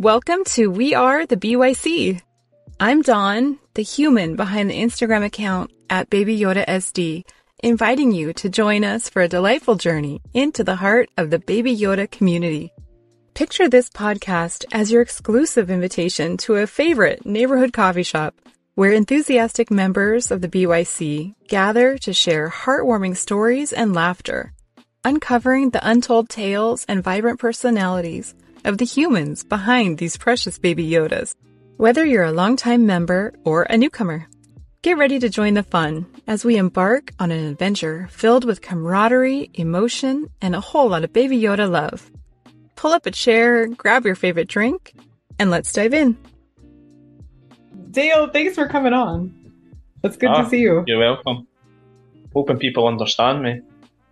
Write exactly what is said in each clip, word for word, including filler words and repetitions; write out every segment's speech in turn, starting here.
Welcome to We Are the B Y C. I'm Dawn, the human behind the Instagram account at Baby Yoda S D, inviting you to join us for a delightful journey into the heart of the Baby Yoda community. Picture this podcast as your exclusive invitation to a favorite neighborhood coffee shop where enthusiastic members of the B Y C gather to share heartwarming stories and laughter, uncovering the untold tales and vibrant personalities of the humans behind these precious Baby Yodas. Whether you're a longtime member or a newcomer, get ready to join the fun as we embark on an adventure filled with camaraderie, emotion, and a whole lot of Baby Yoda love. Pull up a chair, grab your favorite drink, and let's dive in. Dale, thanks for coming on. It's good ah, to see you. You're welcome. Hoping people understand me.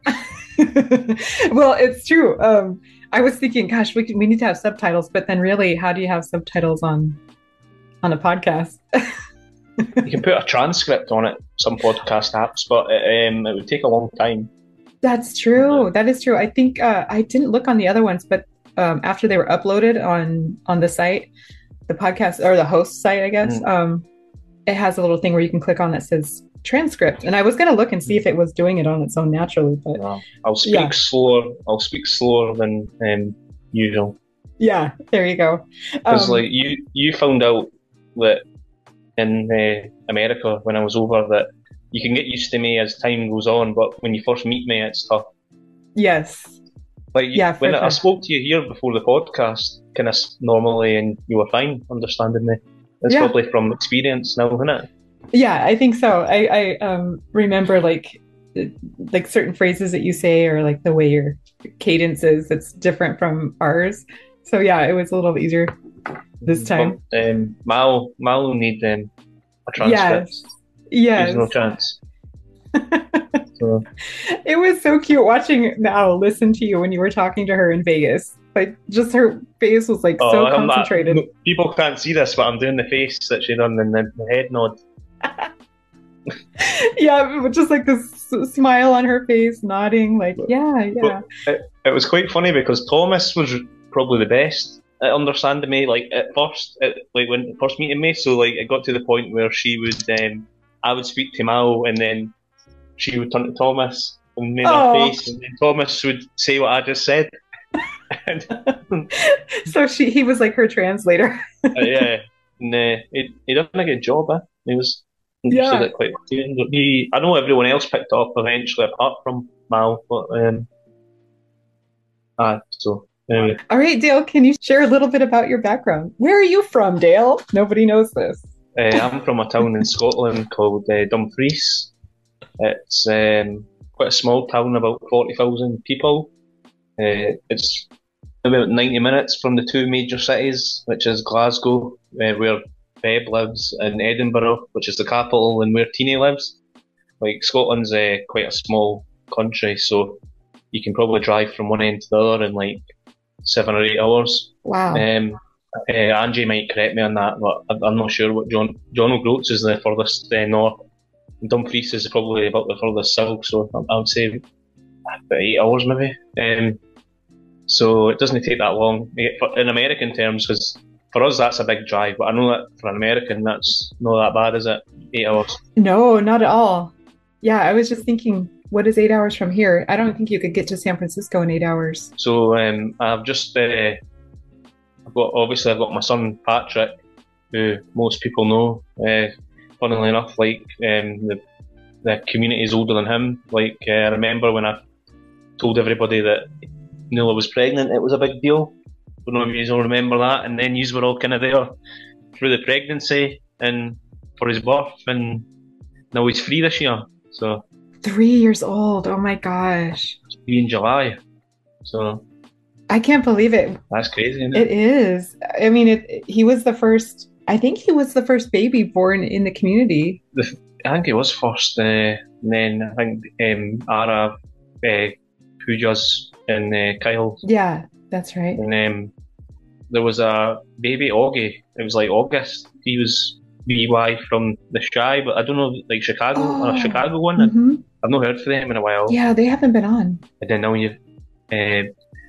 Well, it's true. Um, I was thinking, gosh, we can, we need to have subtitles, but then really, how do you have subtitles on on a podcast? You can put a transcript on it, some podcast apps, but it, um, it would take a long time. That's true. Yeah. That is true. I think uh, I didn't look on the other ones, but um, after they were uploaded on on the site, the podcast or the host site, I guess, mm. um, it has a little thing where you can click on that says transcript. And I was going to look and see if it was doing it on its own naturally, but yeah. I'll speak yeah. slower. I'll speak slower than um, usual. Yeah, there you go. Because um, like you, you found out that in uh, America when I was over that you can get used to me as time goes on, but when you first meet me, it's tough. Yes. Like you, yeah, when sure. I spoke to you here before the podcast, kind of normally, and you were fine understanding me. It's yeah. probably from experience now, isn't it? Yeah, I think so. I, I um, remember like like certain phrases that you say, or like the way your cadence is that's different from ours. So yeah, it was a little easier this time. But, um, Mal, Mal will need um, a transcript. Yes. Yes. There's no chance. So. It was so cute watching Mal listen to you when you were talking to her in Vegas. Like, just her face was like oh, so I'm concentrated. Not, people can't see this, but I'm doing the face that she done and the, the head nod. Yeah, just like this smile on her face, nodding, like, yeah, yeah. It, it was quite funny because Thomas was probably the best at understanding me, like, at first, at, like, when first meeting me, so, like, it got to the point where she would, um, I would speak to Mal, and then she would turn to Thomas and make her face, and then Thomas would say what I just said. So she, he was like her translator. uh, yeah, and uh, he, he done a good job, eh? He was... Yeah. It quite he, I know everyone else picked it up eventually, apart from Mal. But um, ah, so anyway. All right, Dale. Can you share a little bit about your background? Where are you from, Dale? Nobody knows this. Uh, I'm from a town in Scotland called uh, Dumfries. It's um, quite a small town, about forty thousand people. Uh, it's about ninety minutes from the two major cities, which is Glasgow, uh, where Beb lives, in Edinburgh, which is the capital, and where Teenie lives. Like, Scotland's uh, quite a small country, so you can probably drive from one end to the other in like seven or eight hours. Wow. Um, uh, Angie might correct me on that, but I'm not sure what John John O'Groats is the furthest uh, north. Dumfries is probably about the furthest south, so I would say about eight hours maybe. Um, so it doesn't take that long in American terms, because for us, that's a big drive, but I know that for an American, that's not that bad, is it? Eight hours? No, not at all. Yeah, I was just thinking, what is eight hours from here? I don't think you could get to San Francisco in eight hours. So um, I've just, uh, I've got obviously I've got my son Patrick, who most people know. Uh, funnily enough, like um, the the community is older than him. Like uh, I remember when I told everybody that Nuala was pregnant, it was a big deal. I don't know if you all remember that, and then you were all kind of there through the pregnancy and for his birth, and now he's three this year. So three years old. Oh my gosh! It's three in July. So I can't believe it. That's crazy, isn't it? It is. I mean, it. He was the first. I think he was the first baby born in the community. The, I think he was first, uh, and then I think um, Ara, uh, Poojas, and uh, Kyle. Yeah. That's right. And um, there was a baby, Augie. It was like August. He was B Y from the Shy, but I don't know, like Chicago, oh, a Chicago one. Mm-hmm. I've not heard from them in a while. Yeah, they haven't been on. I didn't know you. Uh,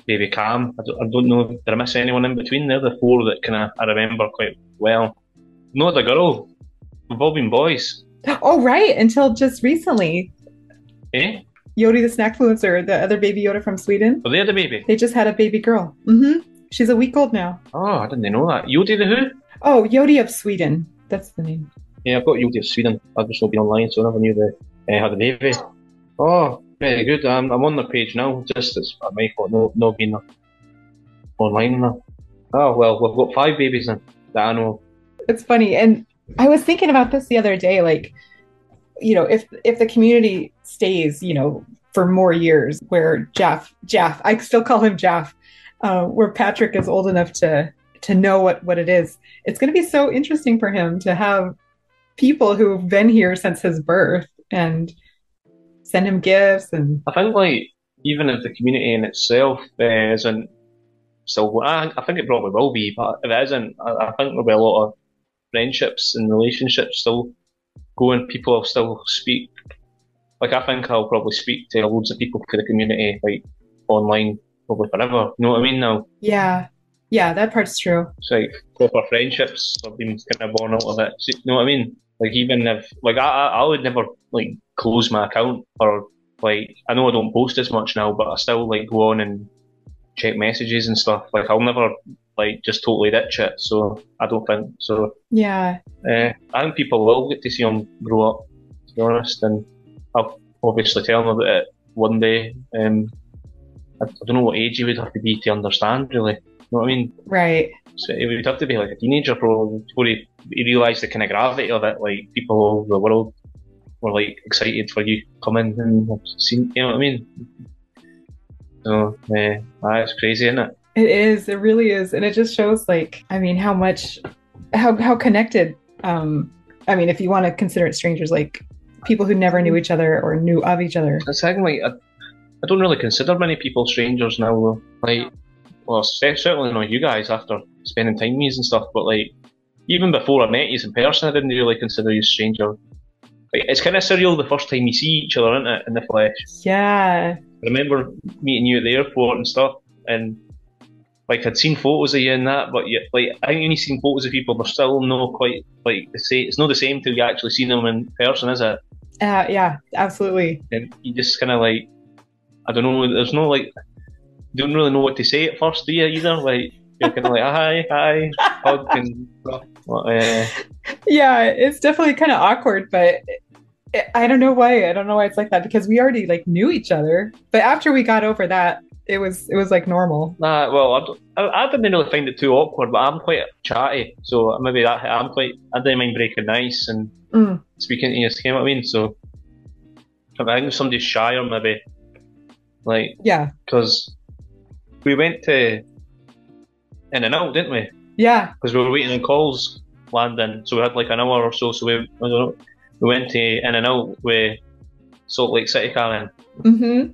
baby Cam. I don't, I don't know, did I miss anyone in between? They're the four that kind of I remember quite well. No, the girl. We've all been boys. Oh, right. Until just recently. Eh? Yodi the Snackfluencer, the other baby Yoda from Sweden. Were they the baby? They just had a baby girl. Mm-hmm. She's a week old now. Oh, I didn't know that. Yodi the who? Oh, Yodi of Sweden. That's the name. Yeah, I've got Yodi of Sweden. I've just not been online, so I never knew they uh, had a baby. Oh, very good. I'm, I'm on their page now, just as I might have no, not been online now. Oh, well, we've got five babies then that I know. It's funny. And I was thinking about this the other day, like, you know, if if the community stays, you know, for more years, where Jeff, Jeff, I still call him Jeff, uh, where Patrick is old enough to to know what, what it is, it's going to be so interesting for him to have people who've been here since his birth and send him gifts. And I think, like, even if the community in itself uh, isn't still, I, I think it probably will be, but if it isn't, I, I think there'll be a lot of friendships and relationships still going. People will still speak. Like, I think I'll probably speak to loads of people for the community, like, online, probably forever. You know what I mean now? Yeah. Yeah, that part's true. It's like proper friendships have been kind of born out of it. So, you know what I mean? Like, even if, like, I, I I would never, like, close my account, or, like, I know I don't post as much now, but I still, like, go on and check messages and stuff. Like, I'll never, like, just totally ditch it. So, I don't think so. Yeah. Uh, I think people will get to see him grow up, to be honest, and I'll obviously tell him about it one day. Um, I, I don't know what age he would have to be to understand, really. You know what I mean? Right. So he would have to be like a teenager probably before he, he realised the kind of gravity of it. Like, people all over the world were, like, excited for you coming and seen, you know what I mean? So, uh, that's crazy, isn't it? It is. It really is. And it just shows, like, I mean, how much, how, how connected, um, I mean, if you want to consider it strangers, like people who never knew each other or knew of each other. That's the thing, like, I, I don't really consider many people strangers now, though. Like, well, certainly not you guys after spending time with you and stuff, but, like, even before I met you in person, I didn't really consider you a stranger. Like, it's kind of surreal the first time you see each other, isn't it, in the flesh? Yeah. I remember meeting you at the airport and stuff, and, like, I'd seen photos of you and that, but, you, like, I think when you've seen photos of people, they're still not quite, like, the same. It's not the same till you actually see them in person, is it? Uh, yeah, absolutely. And you just kind of, like, I don't know, there's no, like, you don't really know what to say at first, do you, either? Like, you're kind of like, hi, hi, hug and stuff. But, uh, yeah, it's definitely kind of awkward, but it, I don't know why. I don't know why it's like that, because we already, like, knew each other. But after we got over that, it was it was like normal. Nah, well, I, don't, I, I didn't really find it too awkward, but I'm quite chatty, so maybe that I'm quite, I didn't mind breaking the ice and mm. speaking to you, you know what I mean? So, I think if somebody's shy, or maybe, like, yeah, because we went to In and Out, didn't we? Yeah. Because we were waiting on calls landing, so we had like an hour or so. So we, I don't know, we went to In and Out with Salt Lake City, Karen. Mm-hmm.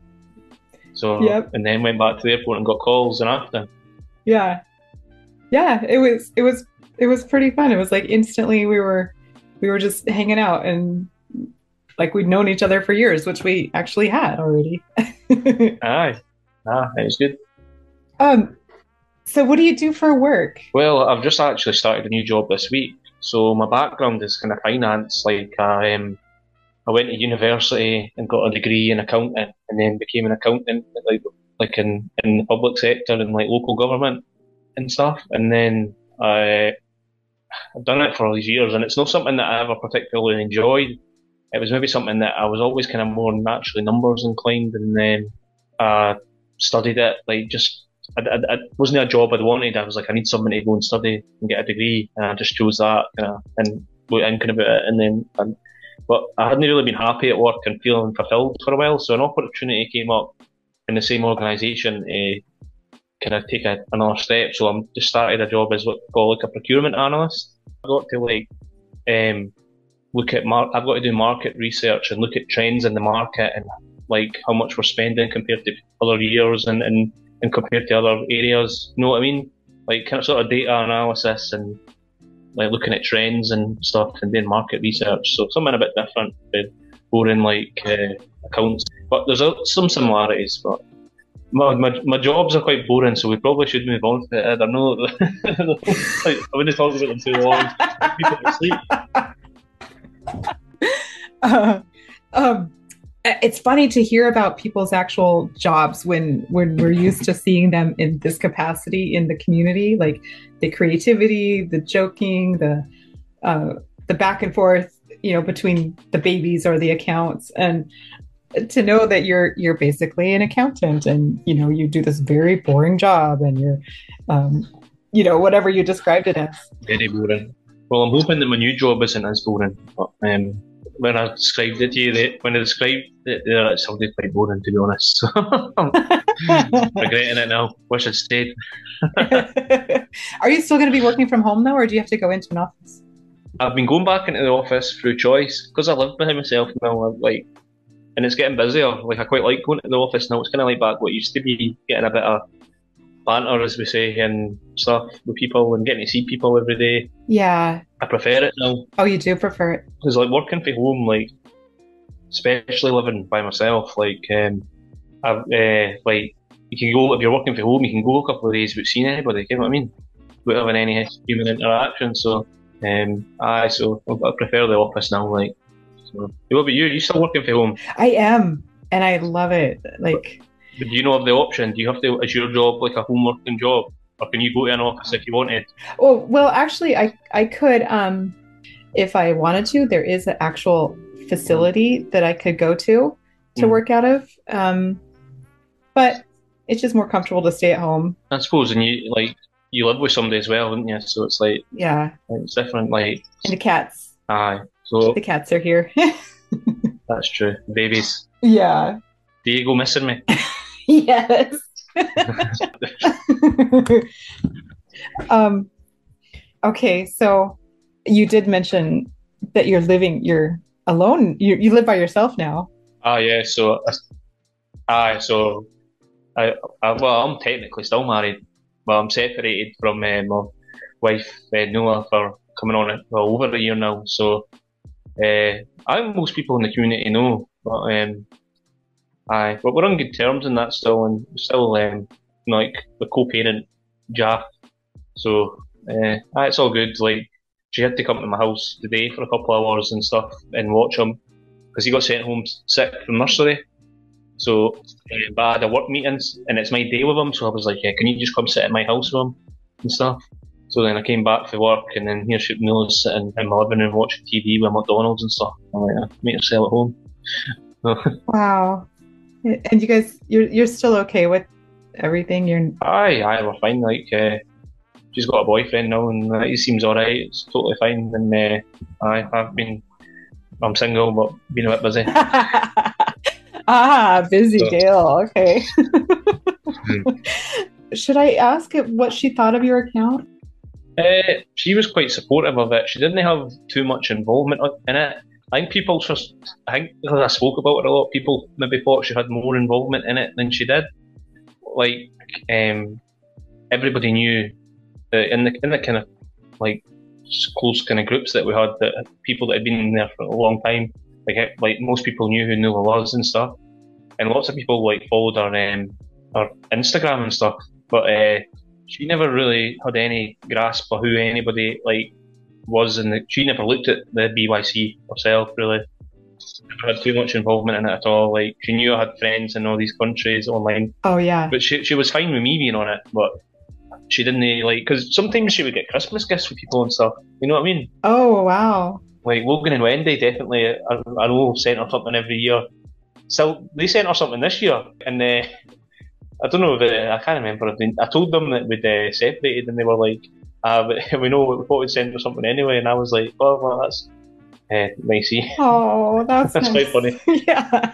So yep. And then went back to the airport and got calls and after. Yeah, yeah. It was it was it was pretty fun. It was like instantly we were we were just hanging out, and like we'd known each other for years, which we actually had already. Aye, ah, it was good. Um. So what do you do for work? Well, I've just actually started a new job this week. So my background is kind of finance. Like I, um, I went to university and got a degree in accounting, and then became an accountant, like like in, in the public sector and like local government and stuff. And then I, I've done it for all these years, and it's not something that I ever particularly enjoyed. It was maybe something that I was always kind of more naturally numbers inclined, and then I studied it like just. I, I, it wasn't a job I'd wanted. I was like, I need something to go and study and get a degree, and I just chose that kind of and went thinking about it. And then, and, but I hadn't really been happy at work and feeling fulfilled for a while. So an opportunity came up in the same organisation to kind of take a, another step. So I'm just started a job as what we call like a procurement analyst. I got to like um, look at mar- I've got to do market research and look at trends in the market and like how much we're spending compared to other years and and. and compared to other areas, you know what I mean? Like kind of sort of data analysis and like looking at trends and stuff and doing market research. So something a bit different than boring like uh, accounts. But there's a, some similarities. But My, my, my jobs are quite boring, so we probably should move on to it. I don't know. Like, I wouldn't talk about them too long. People are asleep. Uh, um, it's funny to hear about people's actual jobs when when we're used to seeing them in this capacity in the community, like the creativity, the joking, the uh, the back and forth, you know, between the babies or the accounts, and to know that you're you're basically an accountant, and you know you do this very boring job, and you're, um, you know, whatever you described it as. Very boring. Well, I'm hoping that my new job isn't as boring. But um, when I described it to you, they, when I described it, there, it sounded quite boring, to be honest. So I'm regretting it now. Wish I'd stayed. Are you still going to be working from home though, or do you have to go into an office? I've been going back into the office through choice because I live by myself now. I'm like, and it's getting busier. Like I quite like going to the office now. It's kind of like back what it used to be, getting a bit of banter, as we say, and stuff with people and getting to see people every day. Yeah. I prefer it now. Oh, you do prefer it? Because like working from home, like especially living by myself, like um, I've uh, like you can go if you're working from home, you can go a couple of days without seeing anybody. You know what I mean? Without having any human interaction. So, um, I so I prefer the office now. Like, so what about you? Are you still working from home? I am, and I love it. Like. But do you not have the option? Do you have to, is your job like a home working job? Or can you go to an office if you wanted? Oh, well, actually, I, I could, um, if I wanted to. There is an actual facility that I could go to to mm. work out of. Um, but it's just more comfortable to stay at home. I suppose, and you, like, you live with somebody as well, don't you? So it's like, yeah, like, it's different, like. And the cats. Aye. So. The cats are here. That's true. Babies. Yeah. Do you go missing me? Yes. um, okay, so you did mention that you're living, you're alone. You you live by yourself now. Ah, yeah. So, ah, so I, I well, I'm technically still married, but I'm separated from uh, my wife uh, Noah for coming on well over a year now. So, uh, I think most people in the community know, but um. Aye, but we're on good terms in that still, and still um, like the co-parent Jaff. So uh, aye, it's all good. Like she had to come to my house today for a couple of hours and stuff and watch him because he got sent home sick from nursery. So, uh, but I had a work meetings and it's my day with him. So I was like, yeah, can you just come sit at my house with him and stuff? So then I came back for work and then here she was sitting in my living room watching T V with McDonald's and stuff. I'm like, yeah, make yourself at home. Wow. And you guys, you're you're still okay with everything? You're aye, aye, we're fine. Like, uh, she's got a boyfriend now, and uh, he seems alright. It's totally fine. And uh, aye, I've been, I'm single, but been a bit busy. Ah, busy so. Dale. Okay. Should I ask what she thought of your account? Uh, she was quite supportive of it. She didn't have too much involvement in it. I think people just, I think because I spoke about it a lot, people maybe thought she had more involvement in it than she did. Like, um, everybody knew that in the in the kind of like close kind of groups that we had, that people that had been in there for a long time, like like most people knew who Noah was and stuff, and lots of people like followed her um, her Instagram and stuff. But uh, she never really had any grasp of who anybody like. was and she never looked at the B Y C herself really. Never had too much involvement in it at all. Like she knew I had friends in all these countries online. Oh yeah. But she she was fine with me being on it, but she didn't like because sometimes she would get Christmas gifts for people and stuff. You know what I mean? Oh wow. Like Logan and Wendy definitely. I, I know sent her something every year. So they sent her something this year, and uh, I don't know if it, I can't remember. If they, I told them that we'd uh, separated, and they were like. Uh, but we know we thought we'd send her something anyway, and I was like, "Oh, well, that's uh, nicey." Oh, that's that's nice. quite funny. Yeah.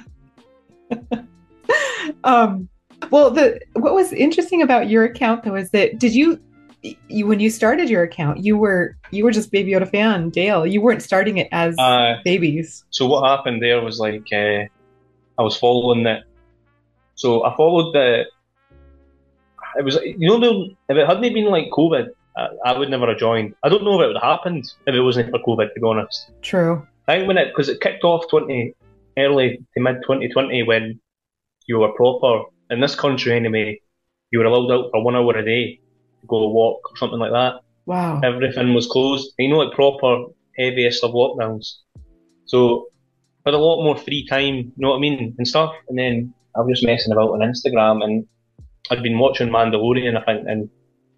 um. Well, the what was interesting about your account though is that did you, you when you started your account, you were you were just Baby Yoda fan, Dale. You weren't starting it as uh, babies. So what happened there was like uh, I was following it. So I followed the. It was you know if it hadn't been like COVID. I would never have joined. I don't know if it would have happened if it wasn't for COVID, to be honest. True. I think when it, because it kicked off twenty, early to mid twenty twenty when you were proper in this country anyway, you were allowed out for one hour a day to go walk or something like that. Wow. Everything was closed. You know, like proper heaviest of lockdowns. So I had a lot more free time, you know what I mean, and stuff. And then I was just messing about on Instagram, and I'd been watching Mandalorian, I think, and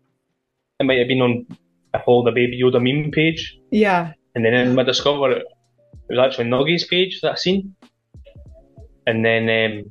it might have been on, I followed the Baby Yoda meme page. Yeah. And then I discovered it, it was actually Nuggy's page that I seen. And then um,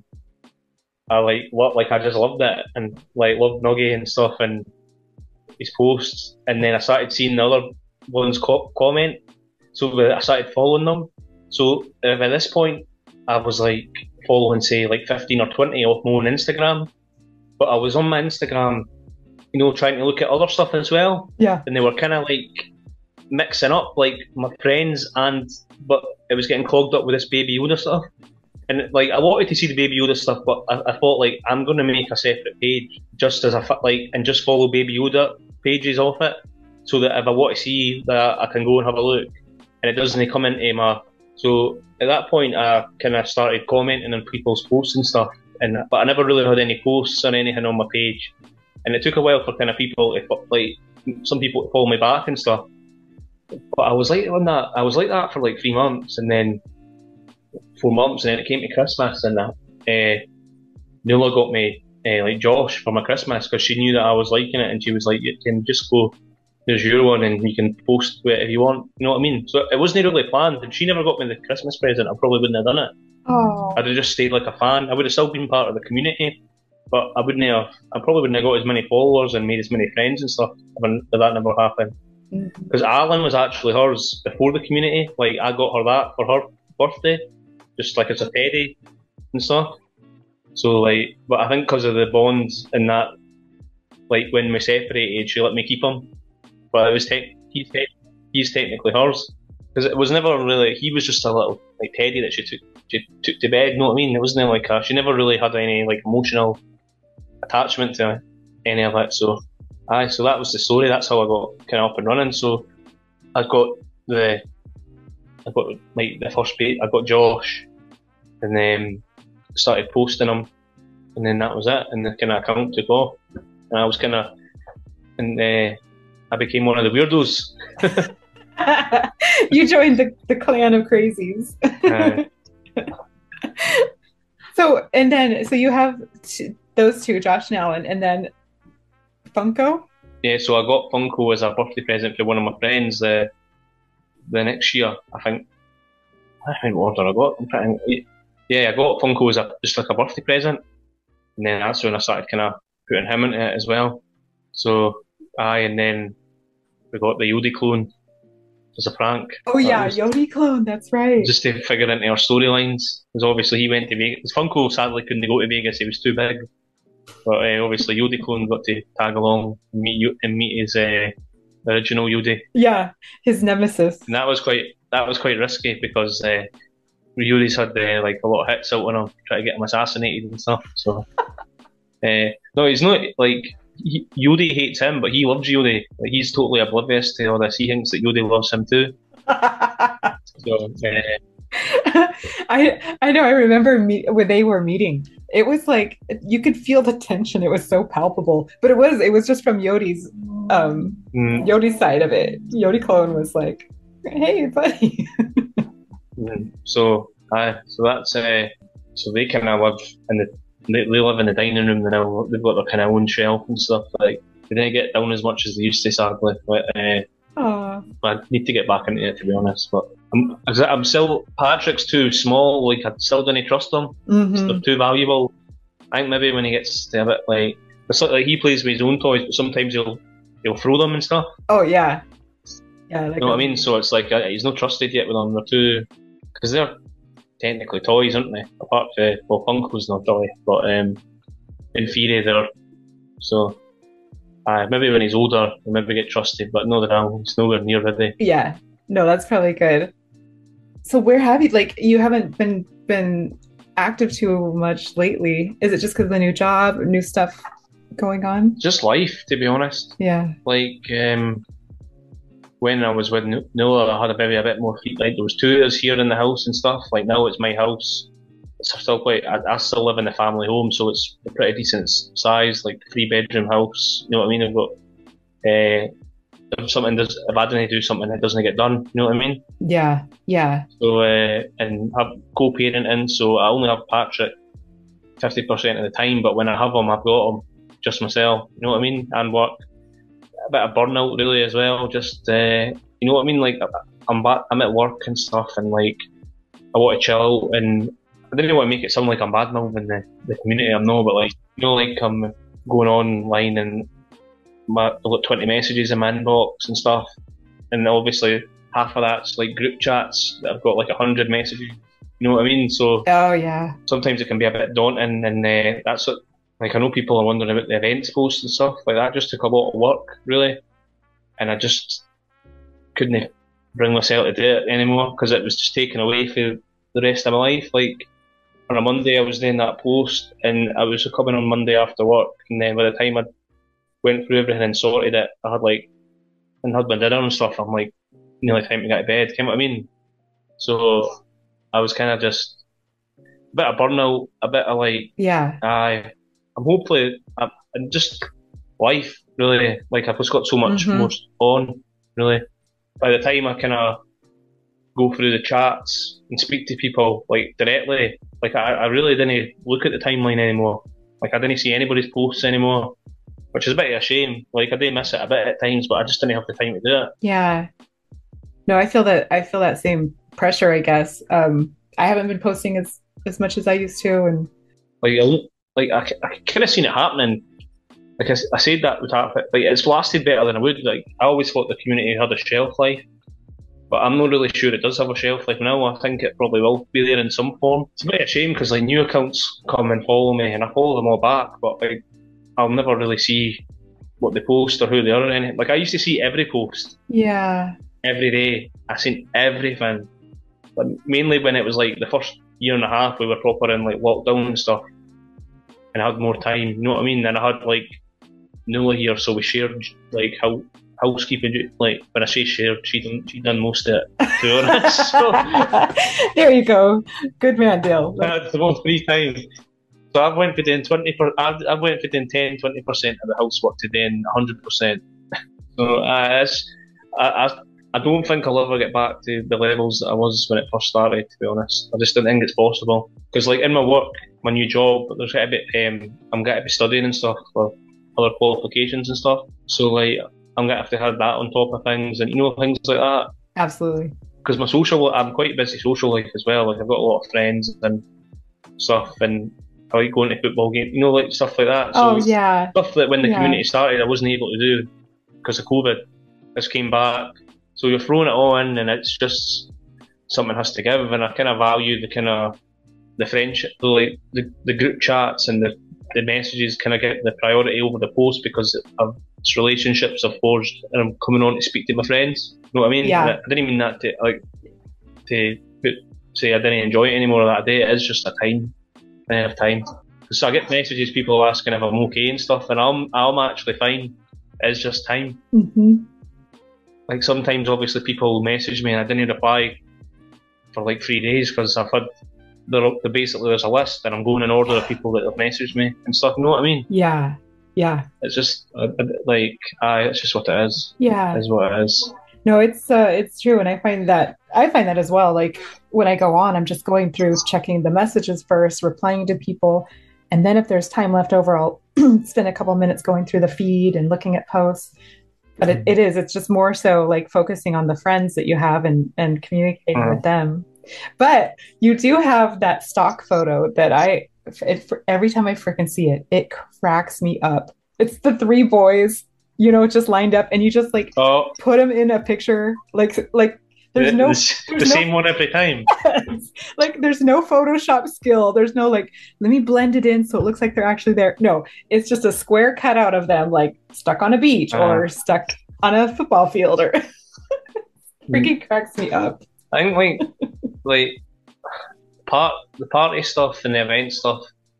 I like, what, like I just loved it, and like loved Nuggy and stuff, and his posts. And then I started seeing the other ones co- comment, so I started following them. So uh, at this point, I was like following, say, like fifteen or twenty off my own Instagram. But I was on my Instagram, you know, trying to look at other stuff as well. Yeah. And they were kind of like mixing up, like my friends, and but it was getting clogged up with this Baby Yoda stuff. And like I wanted to see the Baby Yoda stuff, but I, I thought like I'm going to make a separate page just as a like and just follow Baby Yoda pages off it, so that if I want to see that, I can go and have a look, and it doesn't come into my. So at that point, I kind of started commenting on people's posts and stuff, and but I never really had any posts or anything on my page, and it took a while for kind of people to like some people to follow me back and stuff. But I was like on that, I was like that for like three months, and then four months, and then it came to Christmas, and that uh, Nuala got me uh, like Josh for my Christmas because she knew that I was liking it, and she was like, "You can just go. There's your one, and you can post it if you want." You know what I mean? So it wasn't really planned. If she never got me the Christmas present, I probably wouldn't have done it. Oh. I'd have just stayed like a fan. I would have still been part of the community, but I wouldn't have. I probably wouldn't have got as many followers and made as many friends and stuff if that never happened. Because mm-hmm. Alan was actually hers before the community. Like I got her that for her birthday, just like as a teddy and stuff. So like, but I think because of the bonds and that, like when we separated, she let me keep him. But it was te- he's, te- he's technically hers, because it was never really. He was just a little like teddy that she took she took to bed. You know what I mean? It wasn't like a, she never really had any like emotional attachment to any of it. So, aye, so that was the story. That's how I got kind of up and running. So, I got the I got like the first page. I got Josh, and then started posting them, and then that was it. And the kind of account took off, and I was kind of and. Uh, I became one of the weirdos. You joined the, the clan of crazies. Uh, so, and then, so you have t- those two, Josh and Alan, and then Funko? Yeah, so I got Funko as a birthday present for one of my friends uh, the next year, I think. I think what order I got. I'm trying to, yeah, I got Funko as a, just like a birthday present. And then that's when I started kind of putting him into it as well. So, aye, and then we got the Yodi clone as a prank. Oh yeah, Yodi clone, that's right. Just to figure into our storylines, because obviously he went to Vegas. Funko sadly couldn't go to Vegas; he was too big. But uh, obviously Yodi clone got to tag along and meet you and meet his uh, original Yodi. Yeah, his nemesis. And that was quite that was quite risky because uh, Yodi's had uh, like a lot of hits out on him, trying to get him assassinated and stuff. So uh, no, he's not like. He, Yodi hates him, but he loves Yodi. Like, he's totally oblivious to all this. He thinks that Yodi loves him too. So, uh, I I know. I remember me- when they were meeting. It was like you could feel the tension. It was so palpable, but it was it was just from Yodi's um mm. Yodi's side of it. Yodi clone was like, "Hey, buddy." mm. So, uh, so that's uh, so they kind of live in the. They, they live in the dining room now. They've got their kind of own shelf and stuff. Like they didn't get down as much as they used to, sadly. But uh, I need to get back into it, to be honest. But I'm, I'm still Patrick's too small. Like I still don't trust him. Mm-hmm. They're too valuable. I think maybe when he gets to a bit like it's like, like he plays with his own toys, but sometimes he'll he'll throw them and stuff. Oh yeah, yeah. Like you know what I mean? So it's like uh, he's not trusted yet with them. They're too because they're. Technically toys, aren't they? Apart from, well, Funko's not a toy, but um, in theory they're, so, uh, maybe when he's older, he'll maybe get trusted, but no, they're he's nowhere near ready. Yeah, no, that's probably good. So where have you, like, you haven't been, been active too much lately? Is it just because of the new job, new stuff going on? Just life, to be honest. Yeah. Like, um, when I was with Nuala, I had a maybe a bit more feet. Like there was two of us here in the house and stuff. Like now it's my house. it's still quite. I, I still live in a family home, so it's a pretty decent size, like three bedroom house. You know what I mean? I've got. Uh, if something does, if I didn't do something, it doesn't get done. You know what I mean? Yeah, yeah. So uh, and have co-parenting, so I only have Patrick fifty percent of the time, but when I have him, I've got him just myself. You know what I mean? And work. A bit of burnout really as well. Just uh, you know what I mean? Like I'm back, I'm at work and stuff, and like I want to chill, and I didn't want to make it sound like I'm bad mouthing the, the community. I'm not, but like you know, like I'm going online and my, I've got twenty messages in my inbox and stuff, and obviously half of that's like group chats that I've got like a hundred messages. You know what I mean? So oh yeah, sometimes it can be a bit daunting, and uh, that's what. Like I know people are wondering about the events posts and stuff like that. Just took a lot of work really, and I just couldn't bring myself to do it anymore because it was just taken away for the rest of my life. Like on a Monday I was doing that post, and I was coming on Monday after work, and then by the time I went through everything and sorted it, I had like and had my dinner and stuff. I'm like nearly time to get to bed. You know what I mean? So I was kind of just a bit of burnout, a bit of like yeah. I. I'm hopefully, I'm, I'm just life really. Like I've just got so much mm-hmm. more on really. By the time I kind of go through the chats and speak to people like directly, like I, I really didn't look at the timeline anymore. Like I didn't see anybody's posts anymore, which is a bit of a shame. Like I do miss it a bit at times, but I just didn't have the time to do it. Yeah. No, I feel that I feel that same pressure. I guess um, I haven't been posting as as much as I used to, and like. I, Like I, I kind of seen it happening. Like I, I said that would happen. Like it's lasted better than I would. Like I always thought the community had a shelf life, but I'm not really sure it does have a shelf life now. I think it probably will be there in some form. It's a bit of a shame because like new accounts come and follow me, and I follow them all back, but like I'll never really see what they post or who they are or anything. Like I used to see every post. Yeah. Every day, I seen everything. But mainly when it was like the first year and a half, we were proper in like lockdown and stuff. And I had more time, you know what I mean? And I had like Nuala here, so we shared like how housekeeping. Like when I say shared, she done she done most of it. To be honest, so, there you go, good man, Dale. I had the most free time, so I went for doing twenty. Per, I, I went for doing ten, twenty percent of the housework to doing one hundred percent. So uh, it's, I, I I don't think I'll ever get back to the levels that I was when it first started. To be honest, I just don't think it's possible because like in my work. My new job, there's got to be, um, I'm going to be studying and stuff for other qualifications and stuff. So like, I'm going to have to have that on top of things, and you know things like that. Absolutely. Because my social, I'm quite busy social life as well. Like I've got a lot of friends and stuff, and I like going to football games, you know, like stuff like that. So oh yeah. Stuff that when the yeah. community started, I wasn't able to do because of COVID. This came back, so you're throwing it all in, and it's just something has to give. And I kind of value the kind of the friendship, the, like the, the group chats and the, the messages kind of get the priority over the post because of it's relationships I've forged, and I'm coming on to speak to my friends. You know what I mean? Yeah. I, I didn't mean that to like to put, say I didn't enjoy it anymore that day. It is just a time. I have time. So I get messages, people asking if I'm okay and stuff, and I'm I'm actually fine. It's just time. Mm-hmm. Like sometimes, obviously, people message me and I didn't reply for like three days because I've had. They're, they're basically there's a list and I'm going in order of people that have messaged me and stuff. You know what I mean? Yeah, yeah. It's just uh, like, aye, it's just what it is. Yeah, is what it is. No, it's uh, it's true, and I find that I find that as well. Like when I go on, I'm just going through checking the messages first, replying to people, and then if there's time left over, I'll spend a couple minutes going through the feed and looking at posts. But it, it is, it's just more so like focusing on the friends that you have and and communicating mm. with them. But you do have that stock photo that I, it, every time I freaking see it, it cracks me up. It's the three boys, you know, just lined up, and you just like oh. put them in a picture, like like there's the, no the, there's the no, same one every time. Like there's no Photoshop skill. There's no like let me blend it in so it looks like they're actually there. No, it's just a square cutout of them like stuck on a beach uh, or stuck on a football field, or freaking cracks me up. I think like like part the party stuff and the event stuff,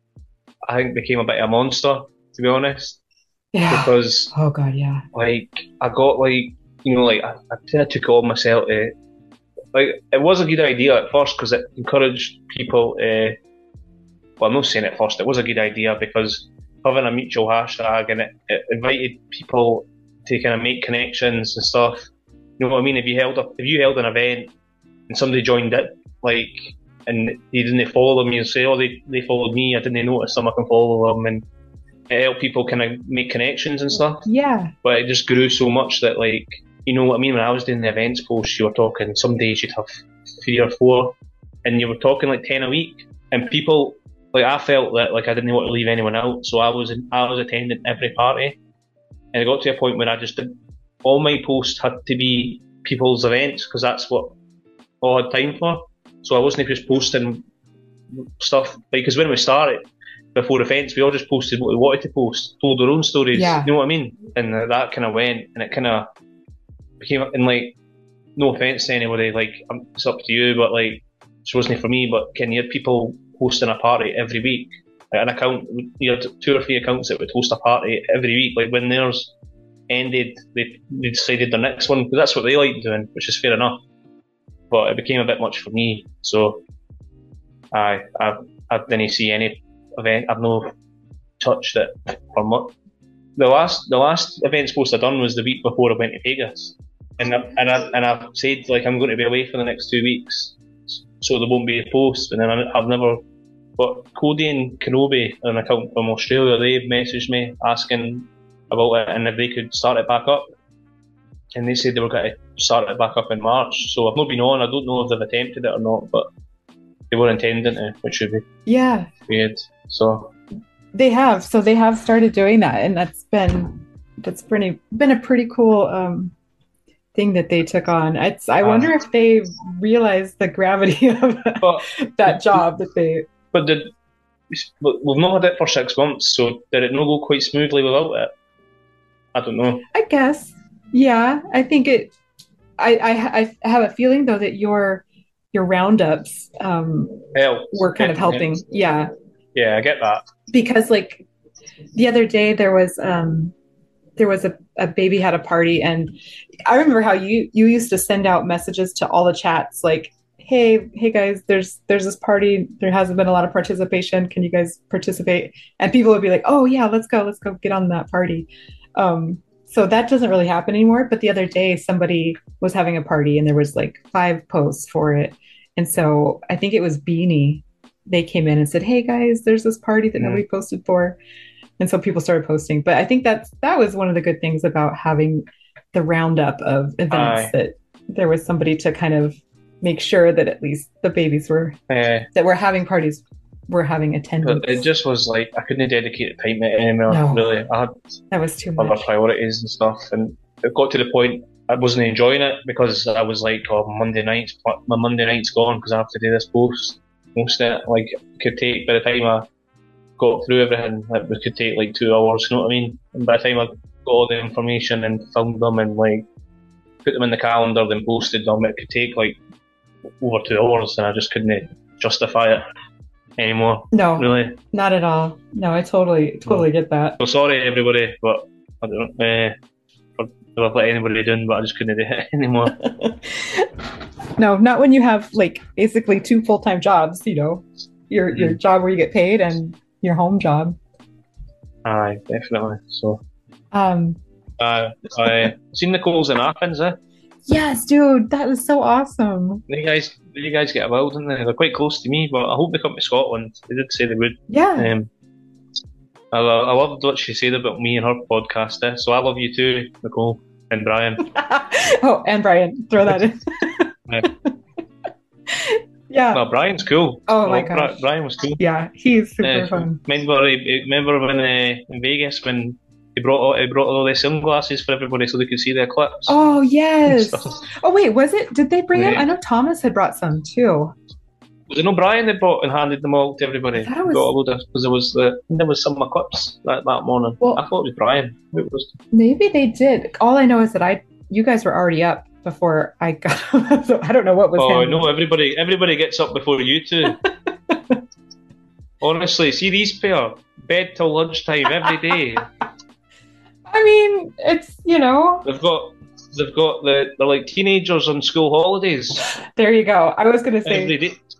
I think became a bit of a monster, to be honest. Yeah. Because oh god, yeah. Like I got like you know like I, I kind of took it on myself to like it was a good idea at first because it encouraged people to well, I'm not saying at first it was a good idea because having a mutual hashtag and it, it invited people to kind of make connections and stuff. You know what I mean? If you held up, if you held an event and somebody joined it, like, and they didn't follow them, you say, oh, they, they followed me, I didn't notice them, I can follow them, and it helped people kind of make connections and stuff. Yeah. But it just grew so much that, like, you know what I mean? When I was doing the events posts, you were talking, some days you'd have three or four, and you were talking like ten a week, and people, like, I felt that, like, I didn't want to leave anyone out, so I was in, I was attending every party, and it got to a point where I just did, all my posts had to be people's events, because that's what all I had time for. So I wasn't just posting stuff, like, because when we started, before events, we all just posted what we wanted to post, told our own stories, Yeah. you know what I mean? And that kind of went, and it kind of became, and like, no offence to anybody, like, um, it's up to you, but like, it wasn't for me, but can you have people hosting a party every week? Like an account, you had two or three accounts that would host a party every week, like when theirs ended, they, they decided the next one, because that's what they like doing, which is fair enough. But it became a bit much for me, so I I, I didn't see any event, I've no touched it for much. The last the last events post I done was the week before I went to Vegas, and I, and I and I've said, like, I'm going to be away for the next two weeks, so there won't be a post. And then I, I've never. But Cody and Kenobi, an account from Australia, they messaged me asking about it and if they could start it back up. And they said they were going to start it back up in March. So I've not been on. I don't know if they've attempted it or not, but they were intending to, which would be Yeah. weird. So. They have. So they have started doing that, and that's been that's pretty been a pretty cool um, thing that they took on. It's I wonder uh, if they realized the gravity of but, that job that they. But did we've not had it for six months? So did it not go quite smoothly without it? I don't know. I guess. Yeah, I think it. I I, I have a feeling though that your your roundups um, Help. were kind of helping. Yeah. Yeah, I get that. Because like the other day there was um there was a, a baby had a party, and I remember how you you used to send out messages to all the chats like, hey hey guys, there's there's this party, there hasn't been a lot of participation, can you guys participate? And people would be like, oh yeah, let's go let's go get on that party. Um so that doesn't really happen anymore. But the other day somebody was having a party and there was like five posts for it, and so I think it was Beanie, they came in and said, hey guys, there's this party that mm. nobody posted for. And so people started posting. But I think that's that was one of the good things about having the roundup of events, Aye. that there was somebody to kind of make sure that at least the babies were, uh, that were having parties, were having attendance. But it just was like, I couldn't dedicate time to it anymore, no. really. I had that was too other much. priorities and stuff. And it got to the point I wasn't enjoying it because I was like, oh, Monday nights, my Monday night's gone because I have to do this post. Most of it, like, could take, by the time I got through everything, it could take like two hours, you know what I mean? And by the time I got all the information and filmed them and like put them in the calendar, then posted them, it could take like over two hours, and I just couldn't justify it anymore. No, really, not at all. No, I totally, totally no. get that. So sorry everybody, but I don't know uh, for, for let anybody doing, but I just couldn't do it anymore. No, not when you have like basically two full-time jobs, you know, your mm. your job where you get paid and your home job. Aye, definitely. So, um, uh, I seen Nicole's in Athens, eh? Yes, dude, that was so awesome. You guys, you guys get about, didn't they? They're quite close to me, but I hope they come to Scotland. They did say they would. Yeah. Um, I, I loved what she said about me and her podcast, eh? So I love you too, Nicole and Brian. Oh, and Brian, throw that in. Yeah. Yeah. No, Brian's cool. Oh my god, Bri- Brian was cool. Yeah, he's super uh, fun. Remember, remember when uh, in Vegas when he brought all, he brought all the sunglasses for everybody so they could see the eclipse. Oh yes. Oh wait, was it? Did they bring yeah. it? I know Thomas had brought some too. Was it no Brian that brought and handed them all to everybody? I thought it was because there was the there was some eclipse that, that morning. Well, I thought it was Brian. It was. Maybe they did. All I know is that I you guys were already up before I got so I don't know what was oh happening. No, everybody everybody gets up before you two. Honestly, see these pair, bed till lunchtime every day. I mean, it's, you know, they've got they've got the they're like teenagers on school holidays. There you go. I was gonna say every day.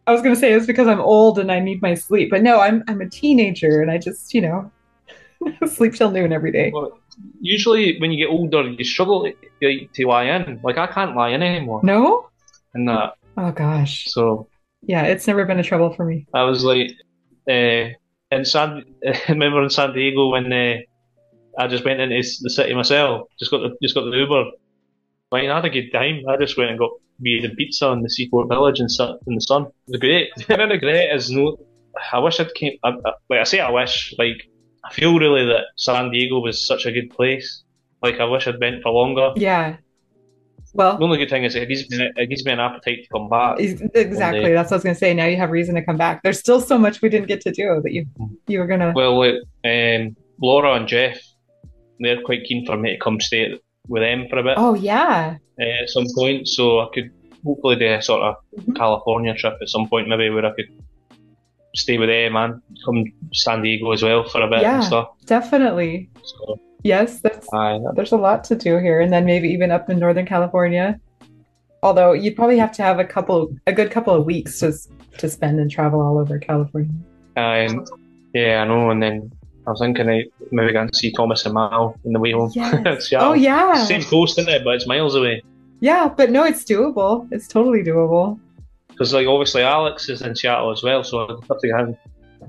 I was gonna say it's because I'm old and I need my sleep, but no, I'm I'm a teenager and I just, you know, sleep till noon every day. Well, usually when you get older, you struggle to, to lie in. Like I can't lie in anymore, No? and that. Oh gosh. So Yeah, it's never been a trouble for me. I was like, uh, in San. I remember in San Diego when uh, I just went into the city myself. Just got the just got the Uber. Like, I had a good time. I just went and got beer and pizza in the Seaport Village and sat in the sun. It was great. The only regret is no. I wish I'd came. I, I, like I say, I wish. Like I feel really that San Diego was such a good place. Like I wish I'd went for longer. Yeah. The Well, only good thing is it gives me it gives me an appetite to come back ex- one exactly. day. That's what I was gonna say. Now you have reason to come back. There's still so much we didn't get to do that you you were gonna. Well, like, um, Laura and Jeff, they're quite keen for me to come stay with them for a bit Oh yeah. uh, at some point, so I could hopefully do a sort of Mhm. California trip at some point, maybe where I could stay with them and come San Diego as well for a bit and Yeah, stuff. definitely. So, Yes, that's aye, there's a lot to do here, and then maybe even up in Northern California. Although you'd probably have to have a couple, a good couple of weeks to s- to spend and travel all over California. aye, and yeah, I know. And then I was thinking I maybe go and see Thomas and Mal on the way home. Yes. Oh Seattle. yeah. Same coast, isn't it? But it's miles away. Yeah, but no, it's doable. It's totally doable. Because like obviously Alex is in Seattle as well, so I'd have to go and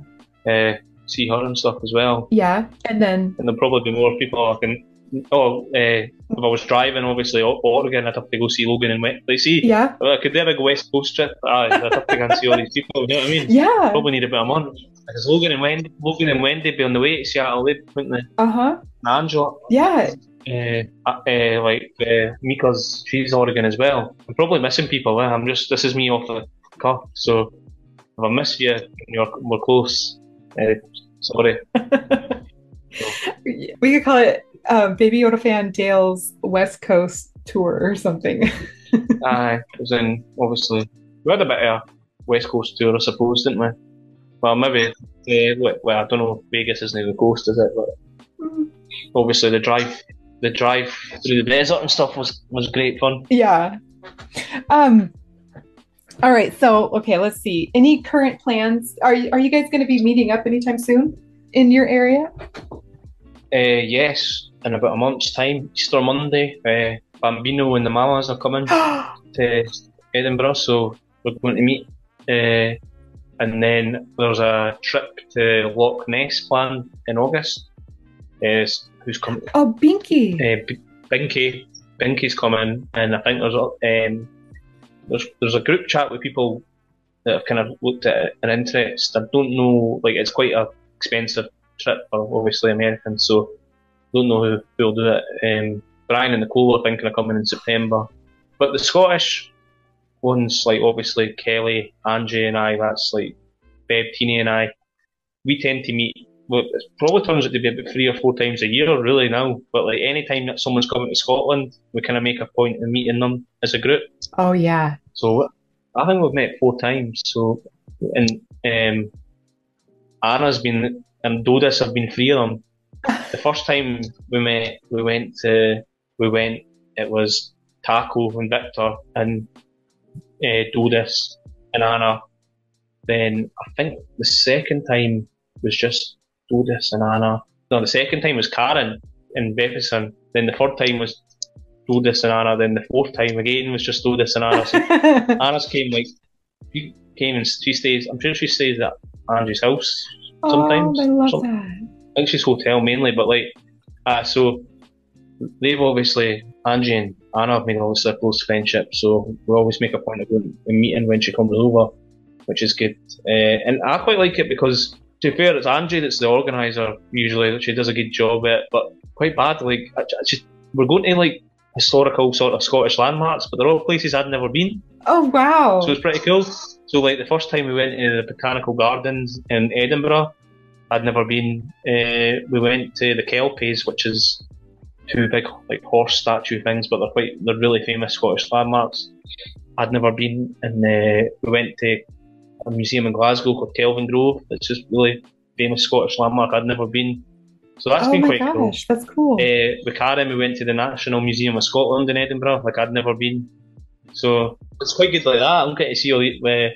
uh, see her and stuff as well. Yeah, and then And there'll probably be more people I can. Oh, uh, if I was driving, obviously O- Oregon, I'd have to go see Logan and West. Like, see, yeah, well, I could do a big West Coast trip. Aye, I'd have to go and see all these people. You know what I mean? yeah. Probably need about a month. Because Logan and Wendy, Logan and Wendy be on the way to Seattle, wouldn't they? Uh-huh. And Angela, Yeah. uh, uh, uh, like uh, Mika's, she's Oregon as well. I'm probably missing people. Eh? I'm just this is me off the cuff. So if I miss you, and you're we're close. Uh, sorry. We could call it uh, Baby Yoda fan Dale's West Coast tour or something. Aye, it was in obviously we had a bit of a West Coast tour, I suppose, didn't we? Well, maybe. Uh, well, I don't know. Vegas isn't the coast, is it? But obviously the drive, the drive through the desert and stuff was was great fun. Yeah. Um, all right, so okay, let's see. Any current plans? Are you are you guys going to be meeting up anytime soon in your area? Uh, yes, in about a month's time, Easter Monday, uh, Bambino and the Mamas are coming to Edinburgh, so we're going to meet. Uh, and then there's a trip to Loch Ness planned in August. Uh, who's coming? Oh, Binky. Uh, B- Binky, Binky's coming, and I think there's a um, there's there's a group chat with people that have kind of looked at it and interest. I don't know, like it's quite a expensive trip for obviously Americans, so don't know who who'll do it. Um, Brian and Nicole are thinking of coming in September, but the Scottish ones, like obviously Kelly, Angie, and I, that's like Bev, Teeny, and I. We tend to meet. Well, it probably turns out to be about three or four times a year, really now. But like any time that someone's coming to Scotland, we kind of make a point of meeting them as a group. Oh yeah. So I think we've met four times. So and um, Anna's been and Dodis have been three of them. The first time we met, we went to we went. It was Taco and Victor and uh, Dodis and Anna. Then I think the second time was just Dodis and Anna. No, the second time was Karen and Beppison. Then the third time was Dodis and Anna. Then the fourth time again was just Dodis and Anna. So Anna's came like she came and she stays. I'm sure she stays at Angie's house sometimes. Oh, I love Some- that. I think she's hotel mainly, but like, uh, so they've obviously Angie and Anna have made obviously a close friendship. So we always make a point of going and meeting when she comes over, which is good. Uh, and I quite like it because, to be fair, it's Angie that's the organizer usually. She does a good job at it, but quite bad. Like, I, I just, we're going to like historical sort of Scottish landmarks, but they're all places I'd never been. Oh wow. So it's pretty cool. So like the first time we went to the Botanical Gardens in Edinburgh, I'd never been. Uh, we went to the Kelpies, which is two big like horse statue things, but they're quite they're really famous Scottish landmarks. I'd never been, and uh, we went to a museum in Glasgow called Kelvin Grove. It's just really famous Scottish landmark. I'd never been, so that's Oh been my quite cool. gosh, that's cool. Uh, with Karen, we went to the National Museum of Scotland in Edinburgh. Like I'd never been, so it's quite good like that. I'm getting to see all the, uh,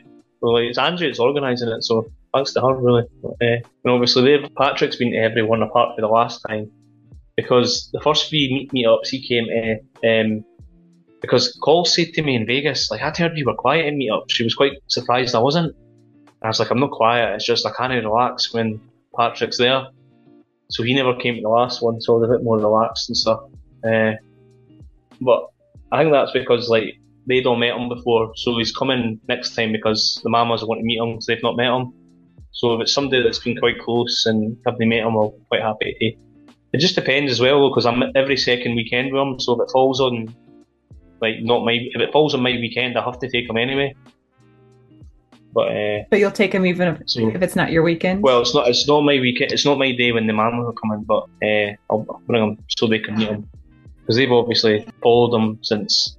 Well, like, it's Angie that's organising it, so thanks to her, really. But, uh, and obviously, there, Patrick's been to everyone apart from the last time, because the first three meet meetups he came to, um, because Cole said to me in Vegas, like, I'd heard you were quiet in meetups. She was quite surprised I wasn't. And I was like, I'm not quiet, it's just I can't relax when Patrick's there. So he never came to the last one, so I was a bit more relaxed and stuff. Uh, but I think that's because, like, they'd all met him before, so he's coming next time because the mamas want to meet him because they've not met him. So if it's somebody that's been quite close and have they met him, I'm quite happy to. It just depends as well, because I'm every second weekend with him, so if it falls on, like, not my, if it falls on my weekend, I have to take him anyway. But uh, but you'll take him even if, so, if it's not your weekend? Well, it's not it's not my weekend, it's not my day when the mamas are coming, but uh, I'll, I'll bring them so they can meet him. Because they've obviously followed him since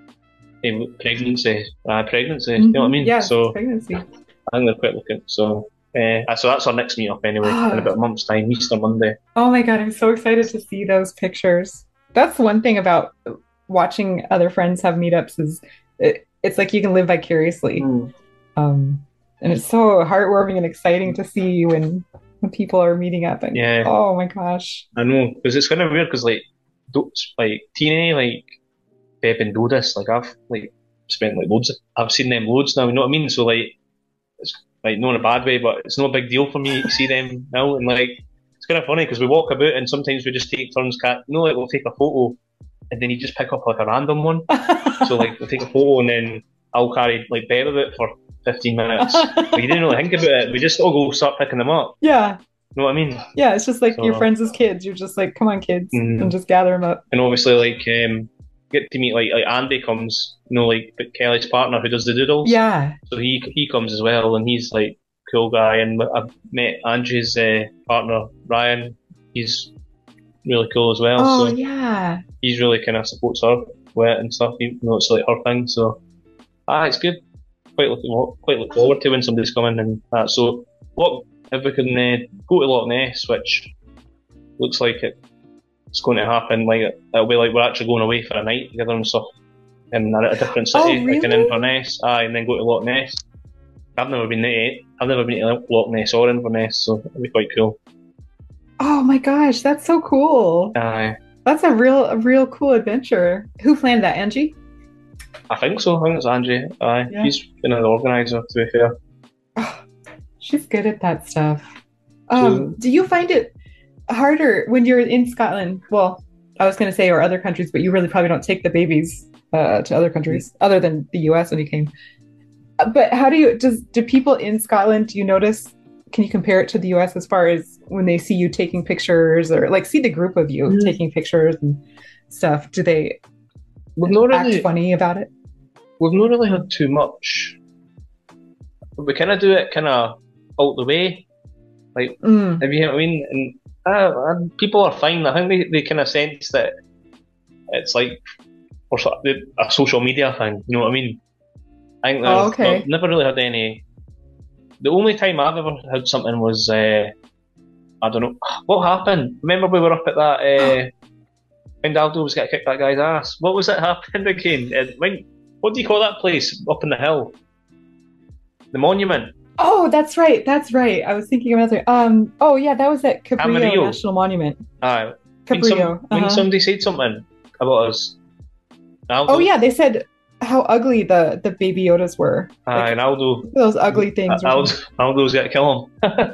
uh, pregnancy, uh, pregnancy, mm-hmm. You know what I mean? Yeah, so pregnancy. I think they're quite looking, so... Uh, so that's our next meet up anyway, in about a month's time, Easter Monday. Oh my god, I'm so excited to see those pictures. That's one thing about watching other friends have meetups is it, it's like you can live vicariously. Mm. Um, and it's so heartwarming and exciting to see when when people are meeting up. And yeah. Oh my gosh. I know, because it's kind of weird because like, like Tina, like Beb and Dodis, like I've like spent like loads, of, I've seen them loads now, you know what I mean? So like, it's like, not in a bad way, but it's not a big deal for me to see them now. And like, it's kind of funny because we walk about and sometimes we just take turns, cat, you know, like we'll take a photo and then you just pick up like a random one. So like, we'll take a photo and then I'll carry like Beb about for fifteen minutes. But you didn't really think about it. We just all go start picking them up. Yeah. You know what I mean? Yeah, it's just like so, your friends as kids. You're just like, come on, kids, mm. and just gather them up. And obviously, like, um, get to meet like like Andy comes, you know, like Kelly's partner who does the doodles. Yeah. So he he comes as well, and he's like a cool guy. And I've met Angie's uh, partner Ryan. He's really cool as well. Oh so yeah. He's really kind of supports her with it and stuff. You know, it's like her thing. So ah, it's good. Quite looking quite look forward to when somebody's coming and that. So what if we can uh, go to Loch Ness, which looks like it. It's going to happen, like it'll be like we're actually going away for a night together and stuff in a, a different city, oh, really? like in Inverness, aye, and then go to Loch Ness. I've never been there, I've never been to Loch Ness or Inverness, so it'll be quite cool. Oh my gosh, that's so cool. Aye. That's a real a real cool adventure. Who planned that, Angie? I think so, I think it's Angie. Aye, yeah. She's been an organiser, to be fair. Oh, she's good at that stuff. Um, so, do you find it harder when you're in Scotland? Well, I was going to say or other countries, but you really probably don't take the babies uh, to other countries other than the U S when you came. But how do you, does, do people in Scotland, do you notice, can you compare it to the U S as far as when they see you taking pictures or like see the group of you mm-hmm. taking pictures and stuff? Do they we've not act really, funny about it? We've not really had too much. We kind of do it kind of out the way. Like, mm. if you know what I mean? And Uh, and people are fine. I think they, they kind of sense that it's like or a social media thing. You know what I mean? I think oh, okay. I've never really had any. The only time I've ever had something was uh, I don't know what happened. Remember we were up at that uh, when Aldo was going to kick that guy's ass. What was it happened again? Uh, when, what do you call that place up in the hill? The monument. Oh, that's right. That's right. I was thinking of another. Um. Oh, yeah. That was at Cabrillo Amarillo. National Monument. Aye. Cabrillo. When, some, uh-huh. when somebody said something about us. Aldo, oh yeah, they said how ugly the, the baby Yodas were. Aye, like, and Aldo. Those ugly things. Aldo, Aldo's got to kill him.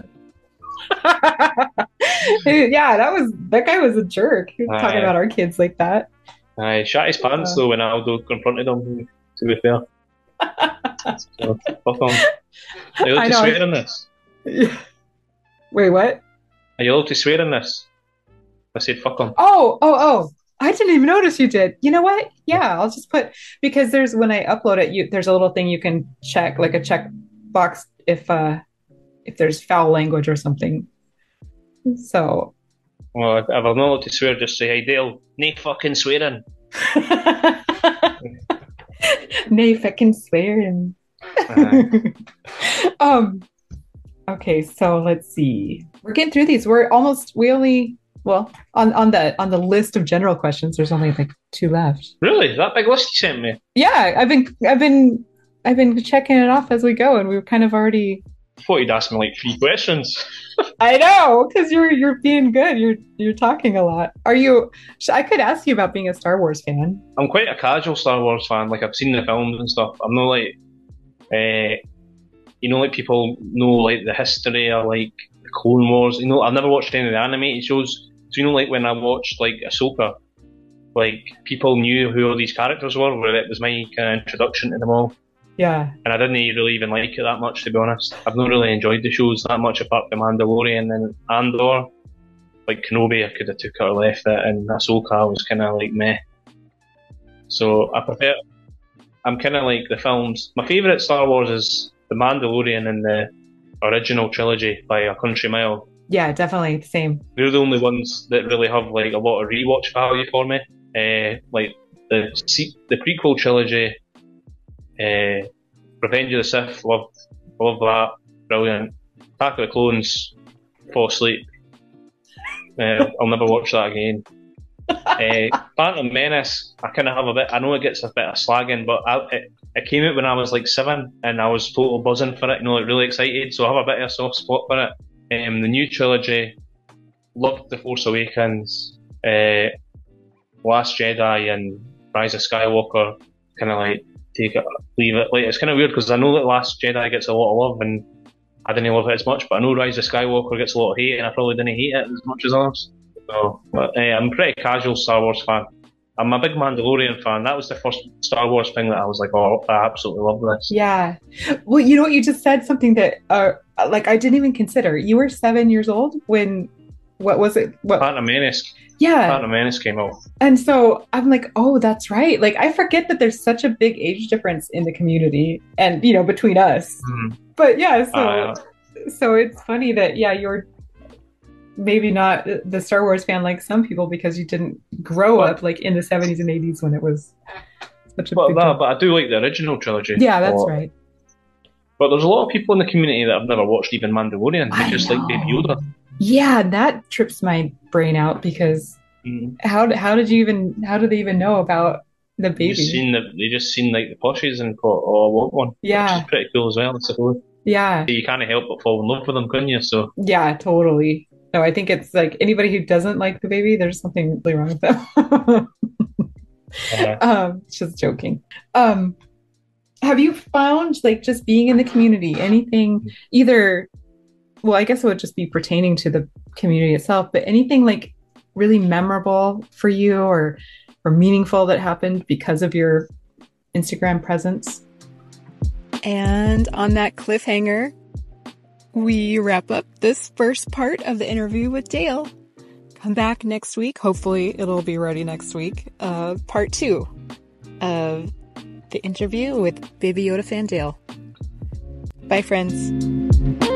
Yeah, that was that guy was a jerk. He was Aye. talking about our kids like that. Aye, shot his pants uh, though when Aldo confronted him. To be fair. So, fuck on. Are you allowed to swear in this? Wait, what? Are you allowed to swear in this? I said fuck on. Oh, oh, oh. I didn't even notice you did. You know what? Yeah, I'll just put, because there's, when I upload it, you there's a little thing you can check, like a check box if uh if there's foul language or something. So. Well, if I'm not allowed to swear, just say, hey Dale, nae fucking swearing. Nay fucking swearing. Uh-huh. um okay, so let's see. We're getting through these. We're almost we only well on, on the on the list of general questions, there's only like two left. Really? That big list you sent me? Yeah, I've been I've been I've been checking it off as we go, and we were kind of already. I thought you'd ask me like three questions. I know, because you're you're being good. You're you're talking a lot. Are you? I could ask you about being a Star Wars fan. I'm quite a casual Star Wars fan. Like I've seen the films and stuff. I'm not like, uh, you know, like people know like the history of like the Clone Wars. You know, I've never watched any of the animated shows. So you know, like when I watched like Ahsoka, like people knew who all these characters were. Where it was my kind of introduction to them all. Yeah. And I didn't really even like it that much, to be honest. I've not really enjoyed the shows that much apart from Mandalorian and Andor. Like Kenobi, I could have took it or left it, and Ahsoka was kind of like meh. So I prefer, I'm kind of like the films. My favourite Star Wars is The Mandalorian and the original trilogy by A Country Mile. Yeah, definitely the same. They're the only ones that really have like a lot of rewatch value for me. Uh, like the the prequel trilogy, Uh, Revenge of the Sith, love, love that, brilliant. Attack of the Clones, fall asleep. Uh, I'll never watch that again. uh, Phantom Menace, I kind of have a bit. I know it gets a bit of slagging, but I, it, it came out when I was like seven, and I was total buzzing for it. You know, like really excited. So I have a bit of a soft spot for it. Um, the new trilogy, loved The Force Awakens, uh, Last Jedi, and Rise of Skywalker. Kind of like. Take it, leave it. Like it's kind of weird because I know that Last Jedi gets a lot of love and I didn't love it as much, but I know Rise of Skywalker gets a lot of hate and I probably didn't hate it as much as others. So, but uh, I'm a pretty casual Star Wars fan. I'm a big Mandalorian fan. That was the first Star Wars thing that I was like, oh, I absolutely love this. Yeah. Well, you know what? You just said something that, uh, like, I didn't even consider. You were seven years old when, what was it? What? Phantom Menace. Yeah. Phantom Menace came out. And so I'm like, oh, that's right. Like, I forget that there's such a big age difference in the community and, you know, between us. Mm. But yeah, so, uh, so it's funny that, yeah, you're maybe not the Star Wars fan like some people because you didn't grow but, up like in the seventies and eighties when it was such a but, big that, but I do like the original trilogy. Yeah, that's or, right. But there's a lot of people in the community that have never watched even Mandalorian. They I just know. like Baby Yoda. Yeah, that trips my brain out because mm. how how did you even how did they even know about the baby? They just seen the, they just seen like the plushies and thought, oh, I want one. Yeah, which is pretty cool as well, I suppose. Yeah, so you can't help but fall in love with them, couldn't you? So yeah, totally. No, I think it's like anybody who doesn't like the baby, there's something really wrong with them. uh, um, just joking. Um, have you found like just being in the community, anything either? Well, I guess it would just be pertaining to the community itself, but anything like really memorable for you or or meaningful that happened because of your Instagram presence? And on that cliffhanger, we wrap up this first part of the interview with Dale. Come back next week. Hopefully it'll be ready next week. Uh, part two of the interview with Baby Yoda fan Dale. Bye, friends.